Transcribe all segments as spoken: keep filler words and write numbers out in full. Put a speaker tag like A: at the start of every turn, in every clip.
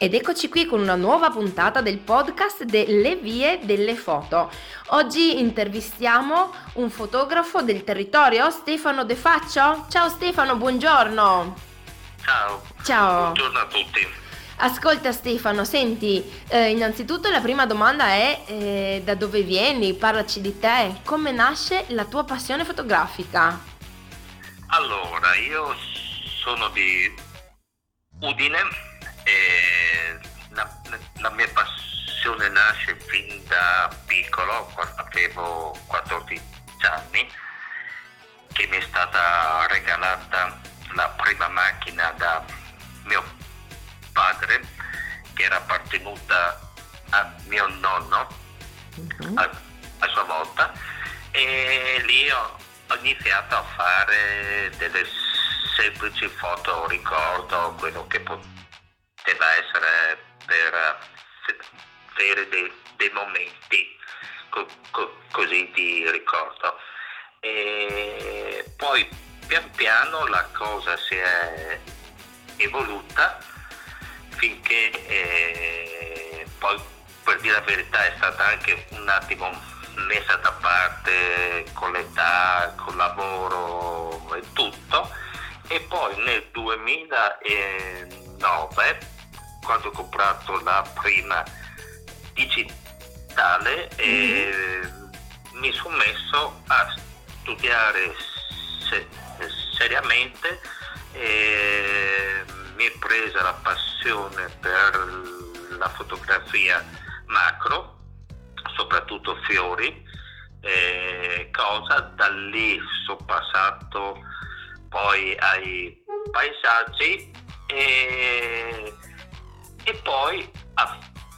A: Ed eccoci qui con una nuova puntata del podcast delle vie delle foto. Oggi intervistiamo un fotografo del territorio, Stefano De Faccio. Ciao Stefano, buongiorno.
B: Ciao.
A: Ciao.
B: Buongiorno a tutti.
A: Ascolta Stefano, senti, eh, innanzitutto la prima domanda è eh, da dove vieni? Parlaci di te, come nasce la tua passione fotografica?
B: Allora, io sono di Udine e la, la mia passione nasce fin da piccolo, quando avevo quattordici anni, che mi è stata regalata la prima macchina da mio padre, che era appartenuta a mio nonno uh-huh. a, a sua volta, e lì ho, ho iniziato a fare delle semplici foto, ricordo quello che poteva essere per avere dei, dei momenti co, co, così di ricordo. E poi pian piano la cosa si è evoluta finché eh, poi, per dire la verità, è stata anche un attimo messa da parte con l'età, col lavoro e tutto, e poi nel duemilanove, quando ho comprato la prima digitale, eh, mi sono messo a studiare se- seriamente e mi è presa la passione per la fotografia macro, soprattutto fiori, eh, cosa da lì sono passato poi ai paesaggi e, e poi a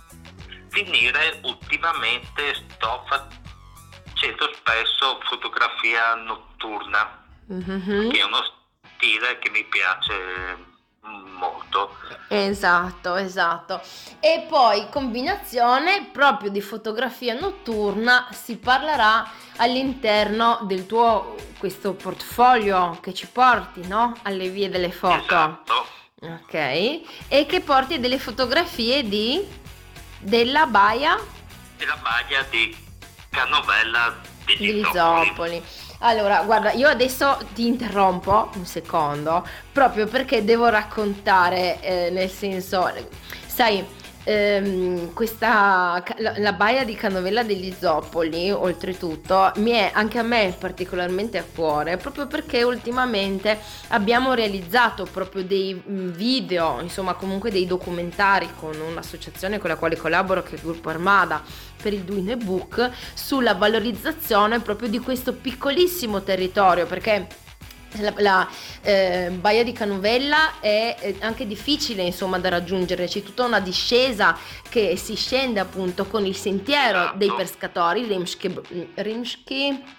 B: finire ultimamente sto facendo spesso fotografia notturna, mm-hmm. che è uno stile che mi piace molto.
A: Esatto, esatto. E poi combinazione proprio di fotografia notturna si parlerà all'interno del tuo questo portfolio che ci porti, no? Alle vie delle foto.
B: Esatto.
A: Ok. E che porti delle fotografie di della baia
B: della baia di Canovella degli
A: degli
B: Zoppoli.
A: Zoppoli. Allora, guarda, io adesso ti interrompo un secondo, proprio perché devo raccontare, eh, nel senso, sai, ehm, questa, la, la baia di Canovella degli Zoppoli, oltretutto, mi è anche a me particolarmente a cuore, proprio perché ultimamente abbiamo realizzato proprio dei mh, video, insomma, comunque dei documentari con un'associazione con la quale collaboro, che è il Gruppo Armada, per il Duine Book, sulla valorizzazione proprio di questo piccolissimo territorio, perché la, la eh, baia di Canovella è, è anche difficile, insomma, da raggiungere. C'è tutta una discesa che si scende appunto con il sentiero dei pescatori, Rimsky, Rimsky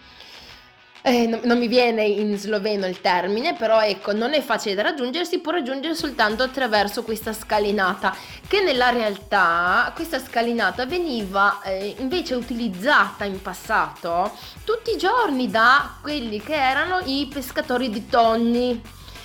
A: Eh, non, non mi viene in sloveno il termine, però ecco, non è facile da raggiungere, si può raggiungere soltanto attraverso questa scalinata, che nella realtà questa scalinata veniva eh, invece utilizzata in passato tutti i giorni da quelli che erano i pescatori di tonni,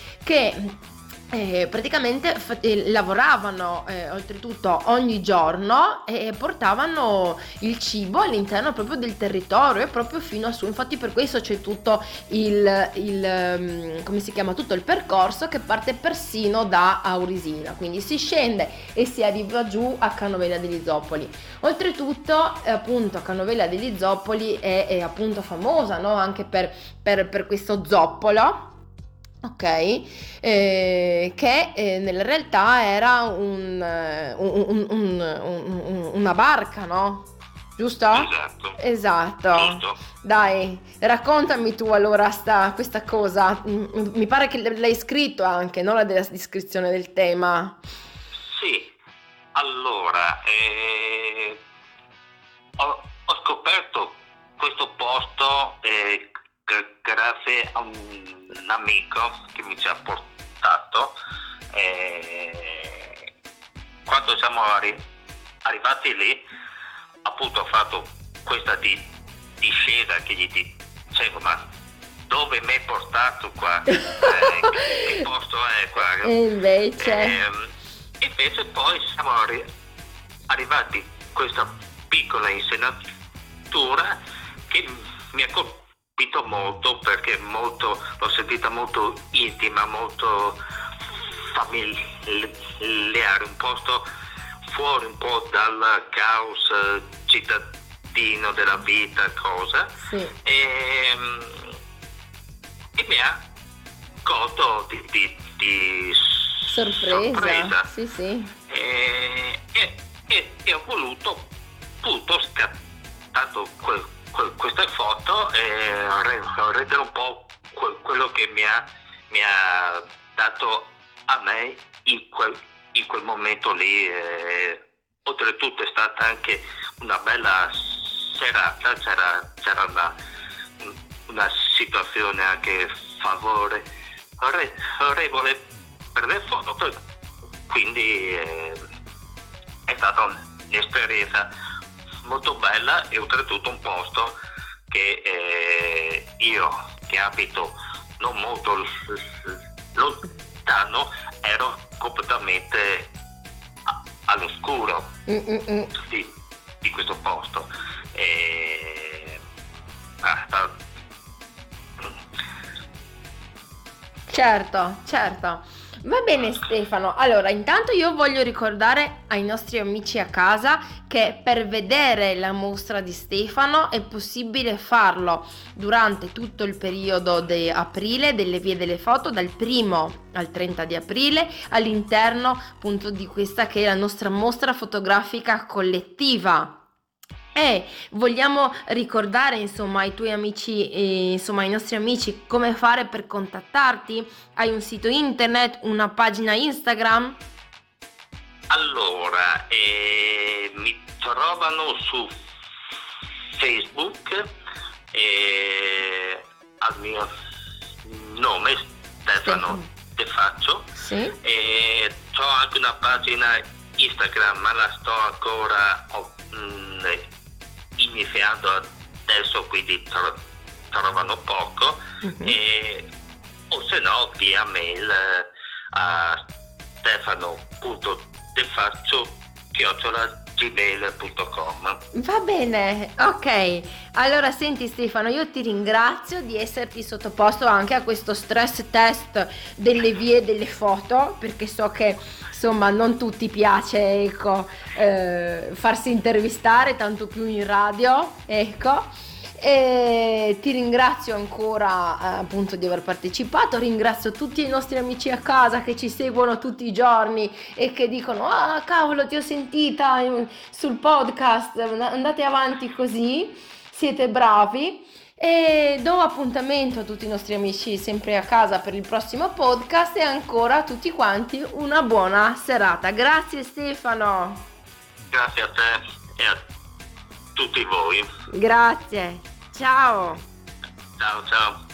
A: che eh, praticamente fa- eh, lavoravano eh, oltretutto ogni giorno e portavano il cibo all'interno proprio del territorio e proprio fino a su. Infatti per questo c'è tutto il, il um, come si chiama, tutto il percorso che parte persino da Aurisina, quindi si scende e si arriva giù a Canovella degli Zoppoli. Oltretutto eh, appunto Canovella degli Zoppoli è, è appunto famosa, no? Anche per, per, per questo zoppolo. Ok, eh, che eh, nella realtà era un, eh, un- un- un- un- una barca, no? Giusto?
B: Esatto.
A: Esatto.
B: Giusto.
A: Dai, raccontami tu allora sta, questa cosa. Mm, Mi pare che l'hai scritto anche, no? La della descrizione del tema.
B: Sì, allora eh, ho, ho scoperto questo posto eh, g- grazie a un, un amico che mi ci ha portato. eh, quando siamo arri- arrivati lì, appunto ho fatto questa di- discesa che gli dicevo, ma dove mi hai portato qua? Eh, che, che posto è qua?
A: E invece...
B: Ehm, invece poi siamo arri- arrivati a questa piccola insenatura che mi ha colpito molto, perché molto, l'ho sentita molto intima, molto familiare, un posto fuori un po' dal caos cittadino della vita, cosa,
A: Sì.
B: e, e mi ha colto di, di, di
A: Sorpresa.
B: sorpresa.
A: Sì, sì.
B: E, e, e, e ho voluto appunto scattato que, que, queste foto e rendere un po' que, quello che mi ha, mi ha dato a me in quel, in quel momento lì. E, oltretutto è stata anche una bella serata, c'era, c'era una, una situazione anche favore, favorevole per le foto, quindi eh, è stata un'esperienza molto bella e oltretutto un posto che eh, io che abito non molto lontano ero completamente all'oscuro di, di questo posto e basta.
A: Certo, certo. Va bene Stefano, allora intanto io voglio ricordare ai nostri amici a casa che per vedere la mostra di Stefano è possibile farlo durante tutto il periodo di aprile delle vie delle foto, dal primo al trenta di aprile, all'interno appunto di questa che è la nostra mostra fotografica collettiva. E vogliamo ricordare insomma ai tuoi amici, eh, insomma ai nostri amici come fare per contattarti? Hai un sito internet, una pagina Instagram?
B: Allora, eh, mi trovano su Facebook eh, al mio nome Stefano De Faccio.
A: Sì.
B: E ho anche una pagina Instagram, ma la sto ancora oh, mh, iniziando adesso, quindi tro- trovano poco. Uh-huh. E, o se no via mail eh, a stefano.defaccio chiocciola gmail punto com.
A: Va bene, ok. Allora senti Stefano, io ti ringrazio di esserti sottoposto anche a questo stress test delle vie delle foto, perché so che insomma non tutti piace, ecco, eh, farsi intervistare, tanto più in radio, ecco. E ti ringrazio ancora eh, appunto di aver partecipato, ringrazio tutti i nostri amici a casa che ci seguono tutti i giorni e che dicono ah cavolo ti ho sentita sul podcast, andate avanti così, siete bravi, e do appuntamento a tutti i nostri amici sempre a casa per il prossimo podcast e ancora a tutti quanti una buona serata. Grazie Stefano.
B: Grazie a te e a tutti voi.
A: Grazie. Ciao.
B: Ciao ciao.